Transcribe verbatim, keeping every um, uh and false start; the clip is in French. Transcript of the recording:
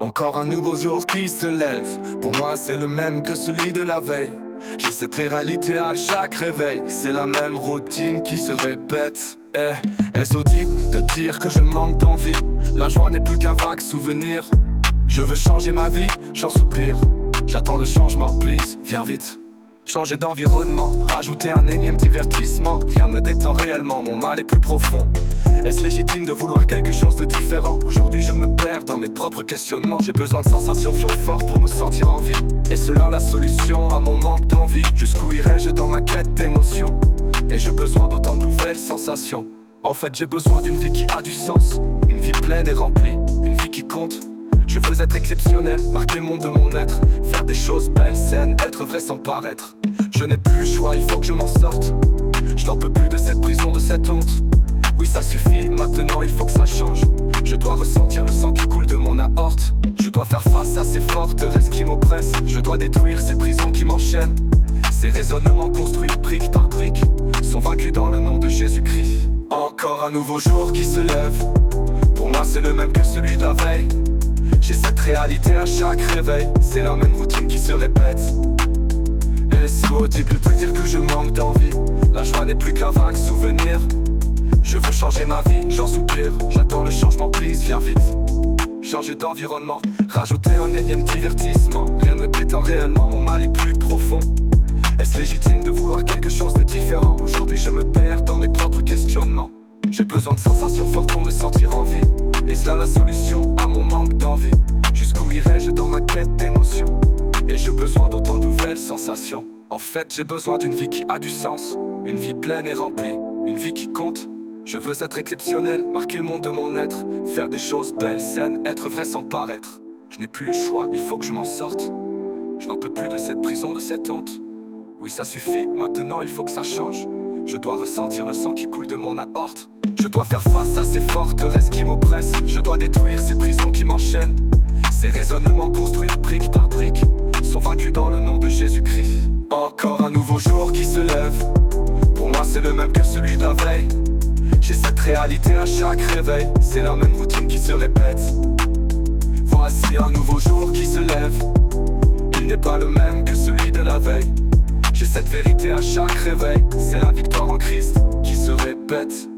Encore un nouveau jour qui se lève. Pour moi c'est le même que celui de la veille. J'ai cette réalité à chaque réveil. C'est la même routine qui se répète. Eh, est-ce audible de dire que je manque d'envie? La joie n'est plus qu'un vague souvenir. Je veux changer ma vie, j'en soupire. J'attends le changement, please, viens vite. Changer d'environnement, rajouter un énième divertissement. Rien me détend réellement, mon mal est plus profond. Est-ce légitime de vouloir quelque chose de différent? Aujourd'hui je me perds dans mes propres questionnements. J'ai besoin de sensations trop fortes pour me sentir en vie. Est-ce là la solution à mon manque d'envie? Jusqu'où irai-je dans ma quête d'émotions? Et j'ai besoin d'autant de nouvelles sensations. En fait j'ai besoin d'une vie qui a du sens. Une vie pleine et remplie, une vie qui compte. Je veux être exceptionnel, marquer le monde de mon être. Faire des choses belles, saines, être vrai sans paraître. Je n'ai plus le choix, il faut que je m'en sorte. Je n'en peux plus de cette prison, de cette honte. Oui ça suffit, maintenant il faut que ça change. Je dois ressentir le sang qui coule de mon aorte. Je dois faire face à ces forteresses qui m'oppressent. Je dois détruire ces prisons qui m'enchaînent. Ces raisonnements construits brique par brique sont vaincus dans le nom de Jésus-Christ. Encore un nouveau jour qui se lève. Pour moi c'est le même que celui de la veille. J'ai cette réalité à chaque réveil. C'est la même routine qui se répète. Est-ce audible de dire que je manque d'envie? La joie n'est plus qu'un vague souvenir. Je veux changer ma vie, j'en soupire. J'attends le changement, please, viens vite. Changer d'environnement, rajouter un énième divertissement. Rien ne détend réellement, mon mal est plus profond. Est-ce légitime de vouloir quelque chose de différent? Aujourd'hui je me perds dans mes propres questionnements. J'ai besoin de sensations fortes pour me sentir en vie. Est-ce là la solution à mon manque d'envie? Jusqu'où irai-je dans ma quête d'émotions? Et j'ai besoin d'autant de nouvelles sensations. En fait j'ai besoin d'une vie qui a du sens. Une vie pleine et remplie, une vie qui compte. Je veux être exceptionnel, marquer le monde de mon être. Faire des choses belles, saines, être vrai sans paraître. Je n'ai plus le choix, il faut que je m'en sorte. Je n'en peux plus de cette prison, de cette honte. Oui ça suffit, maintenant il faut que ça change. Je dois ressentir le sang qui coule de mon aorte. Je dois faire face à ces forteresses qui m'oppressent. Je dois détruire ces prisons qui m'enchaînent. Ces raisonnements construits brique par brique sont vaincus dans le nom de Jésus-Christ. Encore un nouveau jour qui se lève. Pour moi c'est le même que celui de la veille. J'ai cette réalité à chaque réveil. C'est la même routine qui se répète. Voici un nouveau jour qui se lève. Il n'est pas le même que celui de la veille. J'ai cette vérité à chaque réveil. C'est la victoire en Christ qui se répète.